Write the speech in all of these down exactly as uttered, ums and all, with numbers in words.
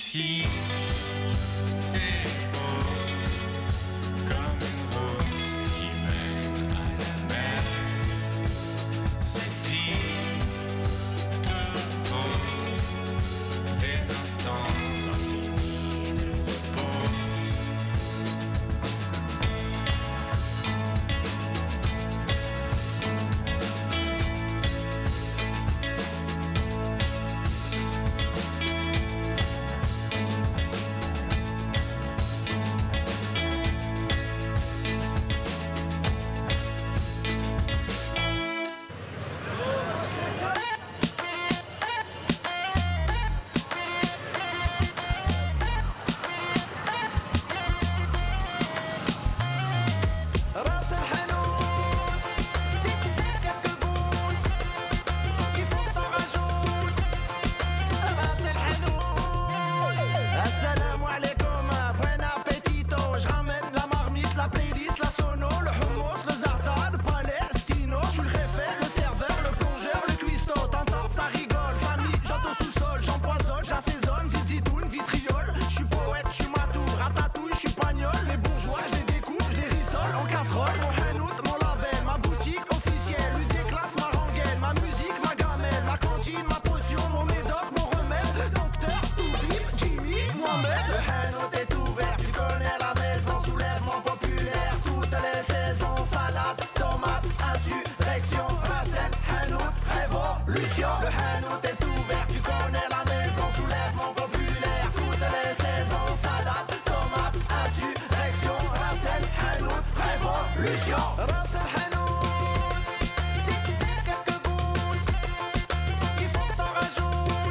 ici, c'est beau, comme une rose qui mène à la mer. Cette vie te vaut des instants infinis de repos. راس الحانوت زيد زيد كالكبوت يفوت غجول راس الحانوت. السلام عليكم بوين ابيتيتو. Je ramène la marmite, la playlist, la sono, le hummus, le zardad, palestino. Je suis le réfé, le serveur, le plongeur, le cuistot. T'entends, ça rigole, ça mijote au sous-sol. J'empoisonne, j'assaisonne, zizitoune, vitriol. Je suis poète, je suis matou, ratatouille, je suis pagnol. Les bourgeois, je les découpe, je les rissole en casserole. Mon hanout, mon label, ma boutique officielle. Lui déclasse ma rengaine, ma musique, ma gamelle, ma cantine, ma potion, mon médoc, mon remède. Docteur, Toubib, Jimmy, Mohamed. Le hanout est ouvert, tu connais la maison. Soulèvement populaire, toutes les saisons. Salade, tomate, insurrection. Racel, hanout, révolution. Le hanout est ouvert, tu connais la maison. Soulèvement populaire, toutes les saisons. Salade, tomate, insurrection. Racel, hanout, révolution. راس الحانوت زيد زيد كالكبوت يفوت غجول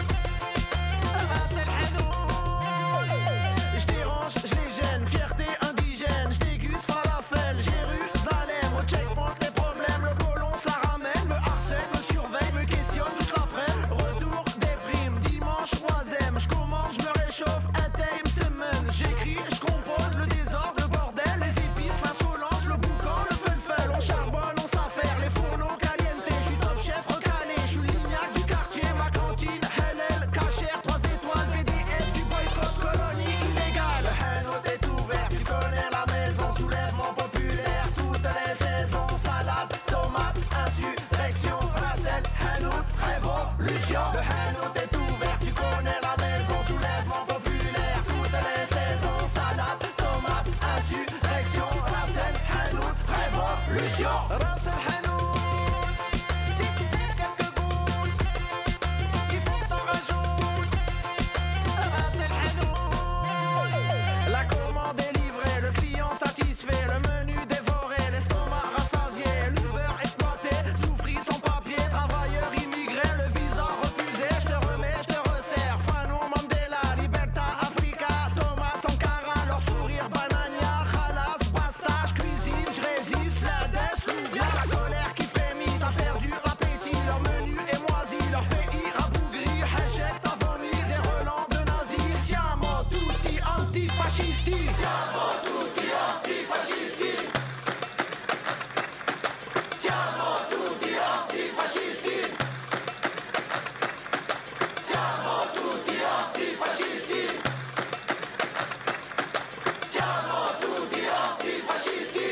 راس الحانوت. Je dérange, je les gêne, fierté indigène. Je déguste falafel, Jérusalem. Au checkpoint les problèmes, le colon se la ramène. Me harcèle, me surveille, me questionne toute l'après-midi. Retour des primes, dimanche troisième. Je commence, je me réchauffe, un time semaine. J'écris, je compose, le désordre, le bordel. Les épices, l'insolence, le boucan, le felfel. On charbonne, on s'affaire, les fourneaux caliente. Je suis top chef recalé, je suis lignac du quartier. Ma cantine, halal, cachère, trois étoiles. V D S du boycott, colonie illégale. Le hanout est ouvert, tu connais la maison. Soulèvement populaire, toutes les saisons. Salade, tomate, insurrection. Racel, hanout, révolution. Le hanout est ouvert, tu connais la maison. Soulèvement populaire, toutes les saisons. Salade, tomate, insurrection. Racel, hanout, révolution. راس الحانوت زيد زيد كالكبوت يفوت غجول راس الحانوت. La commande est livrée, le client satisfait, le menu dévoré, l'estomac rassasié, l'Uber exploité, souffrit sans papier, travailleur immigré, le visa refusé. Je te remets, je te resserre, Fanon Mandela, Libertà Africa, Thomas Sankara, leur sourire banania, Khalas, basta, je cuisine, je résiste, la desse, bien la colère qui frémit, t'as perdu l'appétit, leur menu est moisi, leur pays rabougri, Hachek t'as vomi, des relents de nazis, siamo tutti antifascisti. Siamo tutti antifascisti. Siamo tutti antifascisti. Siamo tutti antifascisti. Siamo tutti antifascisti.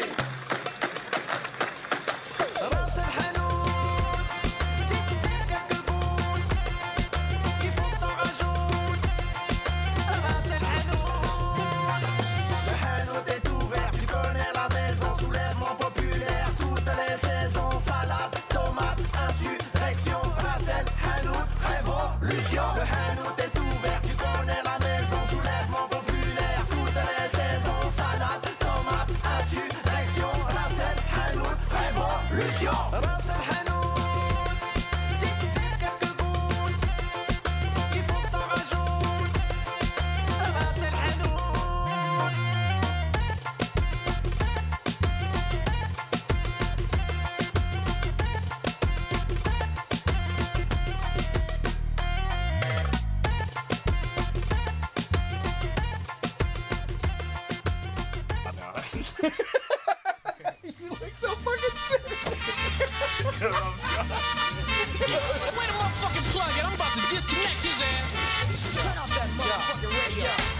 راس الحانوت زيد زيد كالكبوت يفوت غجول راس الحانوت. Le hanout est ouvert, tu connais la maison. Soulèvement populaire, toutes les saisons. Salade, tomate, insurrection. Racel, hanout, révolution. Le hanout est ouvert, tu connais la maison. Soulèvement populaire, toutes les saisons. Salade, tomate, insurrection. Racel, hanout, révolution. راس الحانوت زيد زيد كالكبوت يفوت غجول راس الحانوت. You look so fucking sick. Wait a motherfucking plug it. I'm about to disconnect his ass. Turn off that motherfucking radio.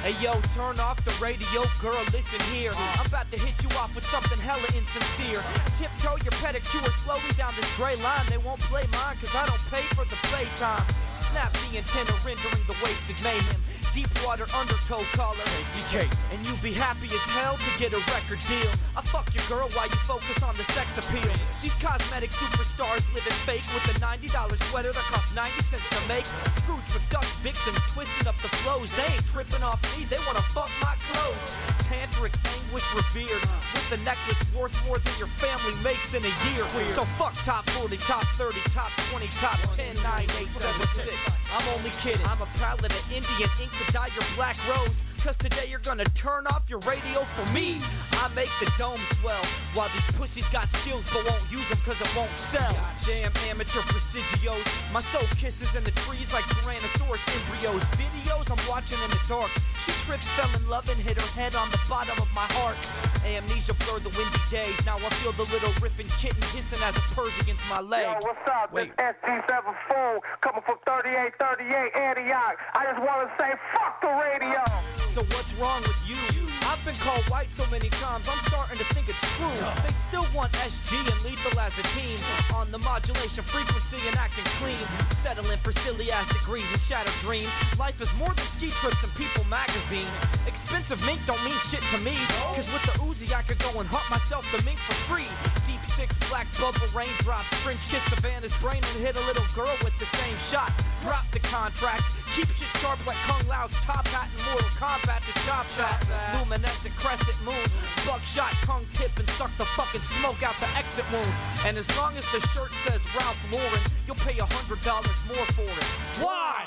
Hey yo, turn off the radio, girl, listen here. I'm about to hit you off with something hella insincere. Tiptoe your pedicure slowly down this gray line. They won't play mine cause I don't pay for the playtime. Snap the antenna rendering the wasted mayhem. Deep water undertow collar and you be happy as hell to get a record deal. I fuck your girl while you focus on the sex appeal. These cosmetic superstars living fake with a ninety dollar sweater that costs ninety cents to make. Scrooge McDuck vixens twisting up the flows. They ain't tripping off me, they wanna fuck my clothes. Tantric anguish revered with a necklace worth more than your family makes in a year. So fuck top forty, top thirty, top twenty, top ten, nine, eight, seven, six. I'm only kidding. I'm a palette of Indian ink to dye your black rose. Cause today you're gonna turn off your radio for me. I make the dome swell while these pussies got skills but won't use them cause it won't sell. Damn amateur prestigios. My soul kisses in the trees like Tyrannosaurus embryos. Videos I'm watching in the dark. She tripped, fell in love and hit her head on the bottom of my heart. Amnesia blurred the windy days. Now I feel the little riffing kitten hissing as it purrs against my leg. Yo, what's up? Wait. This S T seven four coming from thirty-eight thirty-eight Antioch. I just want to say fuck the radio. So what's wrong with you? I've been called white so many times, I'm starting to think it's true. They still want S G and lethal as a team. On the modulation frequency and acting clean. Settling for silly ass degrees and shattered dreams. Life is more than ski trips and People magazine. Expensive mink don't mean shit to me. Cause with the Uzi I could go and hunt myself the mink for free. Deep six black bubble raindrops. French kiss Savannah's brain and hit a little girl with the same shot. Drop the contract. Keep shit sharp like Kung Lao's top hat in Mortal Kombat to chop that. Luminescent crescent moon. Buckshot Kung tip and suck the fucking smoke out the exit wound. And as long as the shirt says Ralph Lauren, you'll pay a hundred dollars more for it. Why?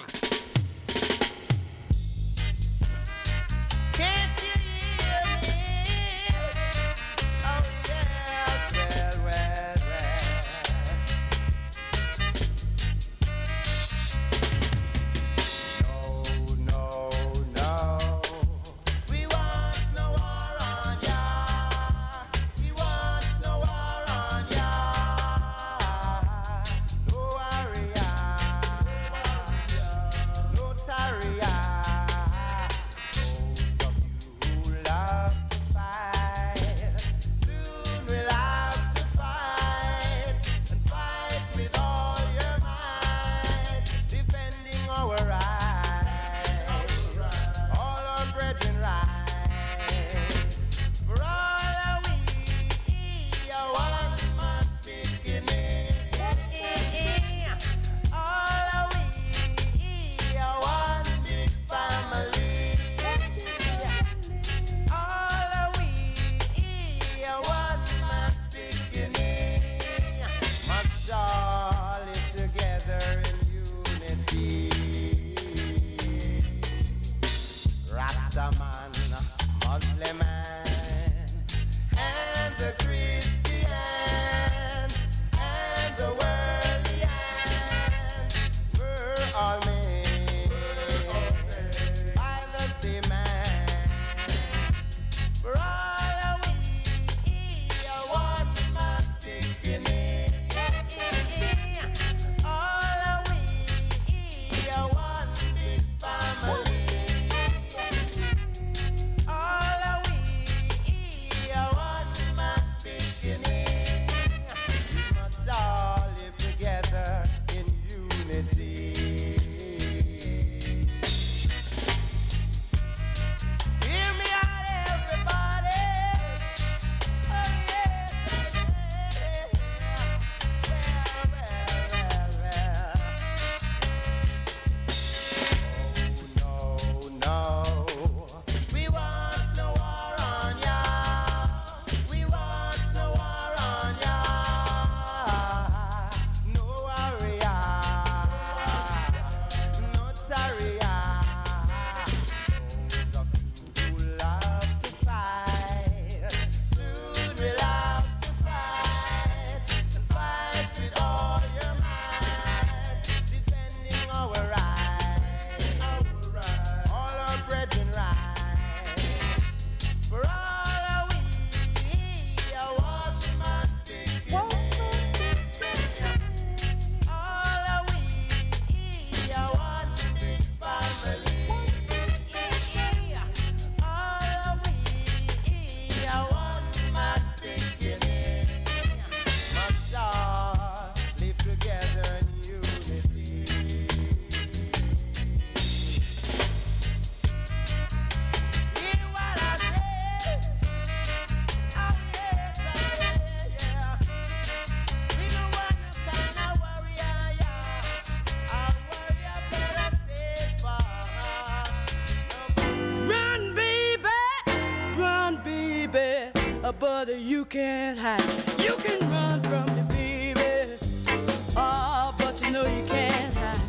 Can't you hear me? Oh yes, well, well, well. No, no, no. We want no war on ya. We want no war on ya. No worry, ya. but you can't hide. You can run from me, baby. Oh, but you know you can't hide.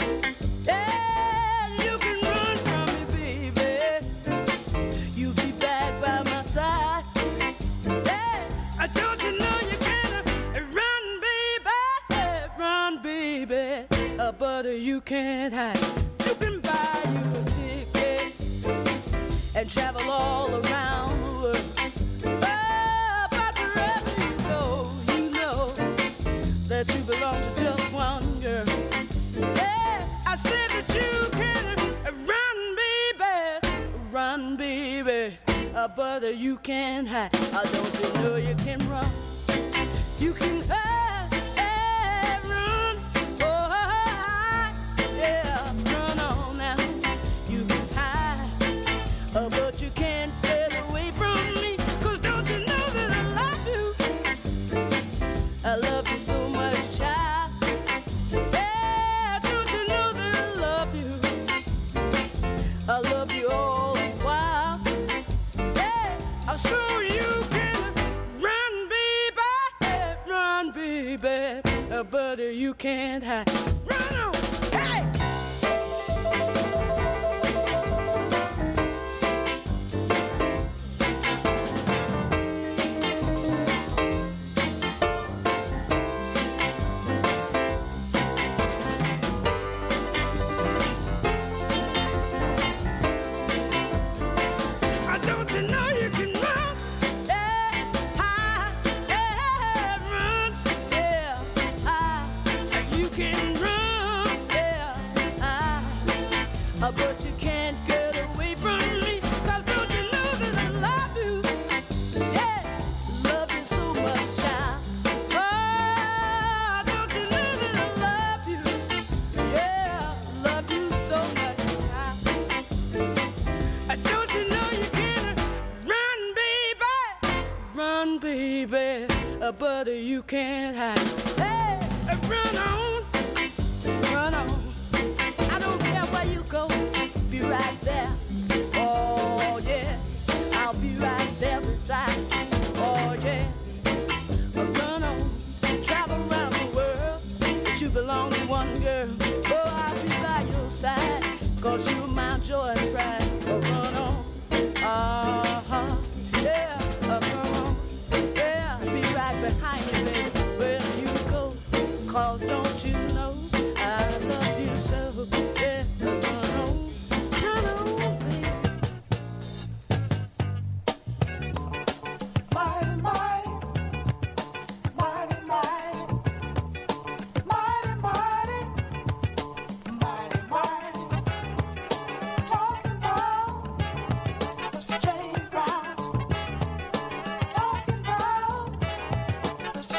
Yeah, you can run from me, baby. You be back by my side. Yeah, don't you know you can't run, baby, run, baby. Uh, but you can't hide. You can buy you a ticket and travel all around the world. Oh, but wherever you go, you know that you belong to just one girl. Yeah, I said that you can run, baby, run, baby, uh, but you can't hide. Uh, don't you know you can run? You can hide, yeah, run, oh, yeah, run on now. You can hide, uh, but you can't get away from me. 'Cause don't you know that I love you? I love you so much, child. Yeah, don't you know that I love you? I love you all the while. Yeah, I'll show you can run, baby, run, baby, uh, but uh, you can't hide. Run on, hey! Uh, Don't you know you can run? Yeah, high, yeah, run, yeah, high. You can run, yeah, high. Uh, but you can't get away from me. 'Cause don't you know that I love you? Yeah, love you so much, child. Oh, don't you know that I love you? Yeah, love you so much, child. Uh, Don't you know you can run, baby, run, baby, uh, but uh, you can't hide. Hey, uh, run on, run on. I don't care where you go, be right there. Oh yeah, I'll be right there beside. Oh yeah, uh, run on, travel around the world, but you belong to one girl. Oh, I'll be by your side, 'cause you're my joy and pride. Oh, run on, uh-huh, yeah, uh, come on, yeah, be right behind you, baby, where you go. 'Cause don't you know I love you so, yeah, run on, run on, baby. Mighty, mighty, mighty, mighty, mighty, mighty, mighty, mighty. Talking about Mister James Brown. Talking about Mister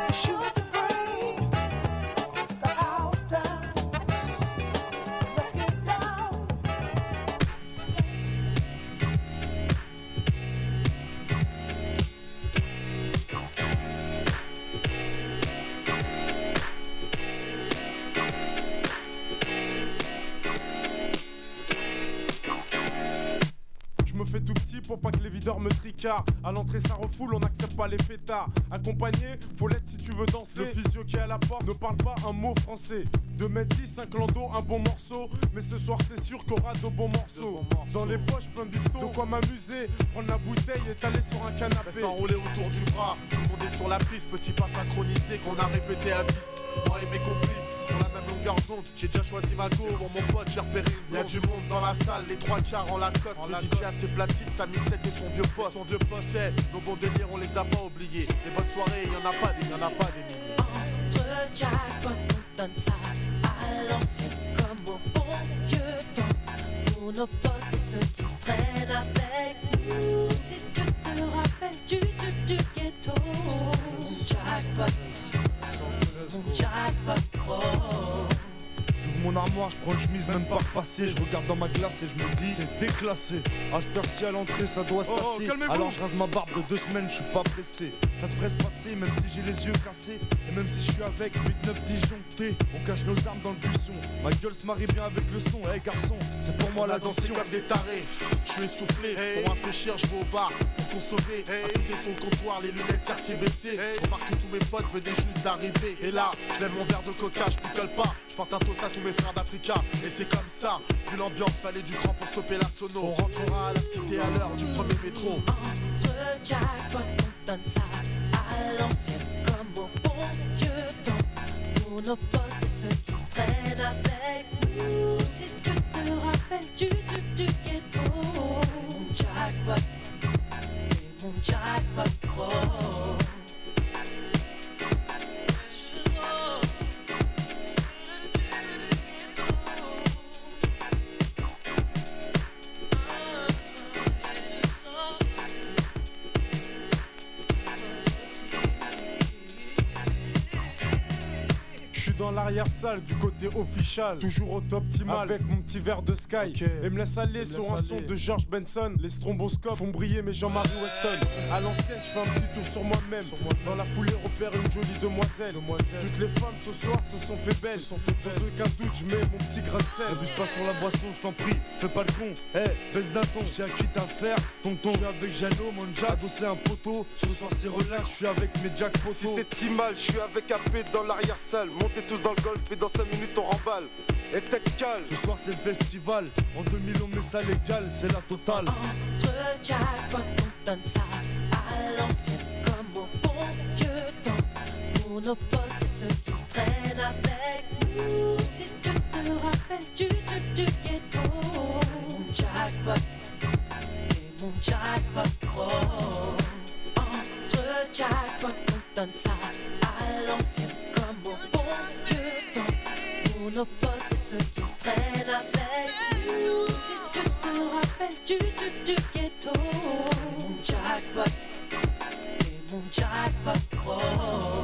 Pour pas que les videurs me tricardent. À l'entrée ça refoule, on n'accepte pas les fêtards. Accompagné, faut l'être si tu veux danser. Le physio qui est à la porte ne parle pas un mot français. deux mètres dix, un clando, un bon morceau. Mais ce soir c'est sûr qu'on aura de bons morceaux. De bons morceaux. Dans les poches plein de bifton. De quoi m'amuser, prendre la bouteille et t'aller sur un canapé. Reste enroulé autour du bras, tout le monde est sur la piste. Petit pas synchronisé qu'on a répété à dix. Moi et mes complices, sur la même longueur d'onde. J'ai déjà choisi ma go, pour mon pote j'ai repéré une. Y'a du monde dans la salle, les trois quarts en Lacoste. Le D J a ses platines, sa mixette et son vieux poste. Son vieux poste, c'est nos bons délires, on les a pas oubliés. Les bonnes soirées, y'en a pas des, y'en a pas des milliers. Entre jackpot, on donne ça à l'ancienne comme au bon vieux temps. Pour nos potes et ceux qui traînent avec nous. Si tu te rappelles du tube du ghetto. Mon jackpot, mon jackpot, oh. J'ouvre mon armoire, je prends une chemise même pas repassée. Je regarde dans ma glace et je me dis c'est déclassé. À cette heure-ci à l'entrée ça doit se tasser. Oh, alors je rase ma barbe de deux semaines, je suis pas pressé. Ça devrait se passer même si j'ai les yeux cassés. Et même si je suis avec huit neuf disjonctés. On cache nos armes dans le buisson. Ma gueule se marie bien avec le son. Hey garçon, c'est pour moi la danse comme des tarés. Je suis essoufflé, hey. Pour rafraîchir je vais au bar. Pour consommer, hey. À côté son comptoir, les lunettes quartier baissées, hey. Je remarque que tous mes potes venaient juste d'arriver. Et là, je lève mon verre de coca, je picole pas. Je porte un toast à tous mes frères d'Africa. Et c'est comme ça, vu l'ambiance, fallait du cran pour stopper la sono. On rentrera à la cité à l'heure du premier métro. Entre jackpot, on donne ça à l'ancienne comme au bon vieux temps. Pour nos potes et ceux qui traînent avec nous. Si tu te rappelles du tube du ghetto. Mon jackpot, et mon jackpot, oh. Dans l'arrière-salle du côté official, toujours au top optimal avec mon petit verre de Sky, okay. Et me laisse aller me sur laisse un aller. Son de George Benson. Les stromboscopes font briller mes Jean-Marie Weston. À l'ancienne je fais un petit tour sur moi-même, sur moi dans la foulée repère une jolie demoiselle. demoiselle Toutes les femmes ce soir se sont fait belles, se sont fait sans belles. Aucun doute je mets mon petit grain de sel. N'abuse pas sur la boisson je t'en prie, fais pas le con. Eh hey, baisse d'un ton, c'est à qui t'as faire. Tonton, je suis avec Jano, mon jack, adossé un poteau. Ce soir c'est relax, je suis avec mes jack poteaux. Si c'est si mal, je suis avec A P dans l'arrière-salle. Montez tous dans le golf et dans cinq minutes on remballe. Et tête calme. Ce soir c'est le festival. En deux mille on met ça légal, c'est la totale. Entre jackpot, on donne ça à l'ancienne comme au bon vieux temps. Pour nos potes et ceux qui traînent avec nous. Si tu te rappelles du tube du ghetto. Mon jackpot, et mon jackpot, oh. Entre jackpot, on donne ça à l'ancienne comme au bon vieux temps. Pour nos potes et ceux qui traînent avec nous. Si tu te rappelles du tube du ghetto. Mon jackpot, et mon jackpot, oh.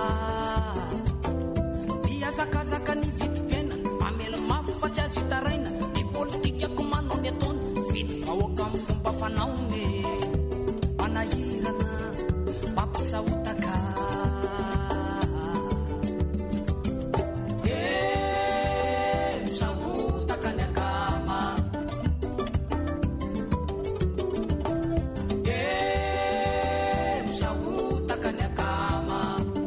Zakazaka ni vitu pena, mamelo mafu facha zitaraina. nahoaka amin'ny fomba fanaone manahirana mampisahotaka e misahotaka ny akama e misahotaka ny akama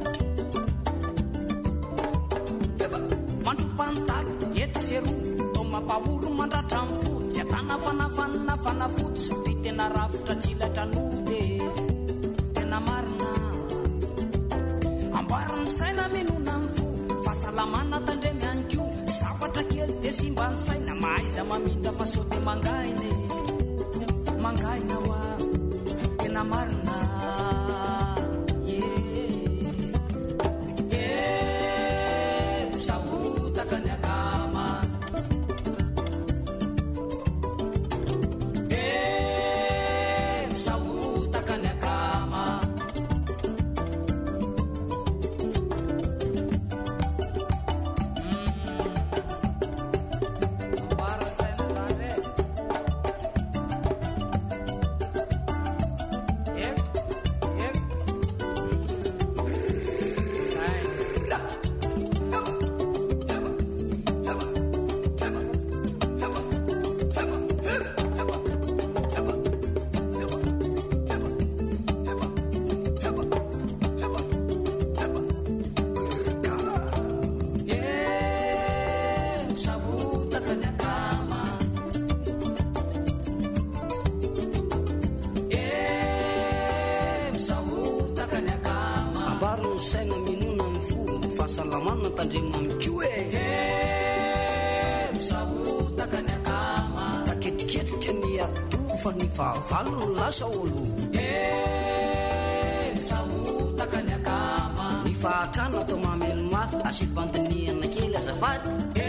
mandrom-pantalo ety seroa to mampahoro mandratra amin'ny fo tsy atana fanafanina fanafody sy ty tena rafitra tsilatra node tena marina amboariny saina minona amin'ny fo fahasalamana tandremy any ko zavatra kely de simba ny saina mahaiza mamindra fa so de mangainy mangaina hoa tena marina valony lasa olo e misahotaka ny akama ny fahatrano atao mamelo mafy asy bandiniana kely azafady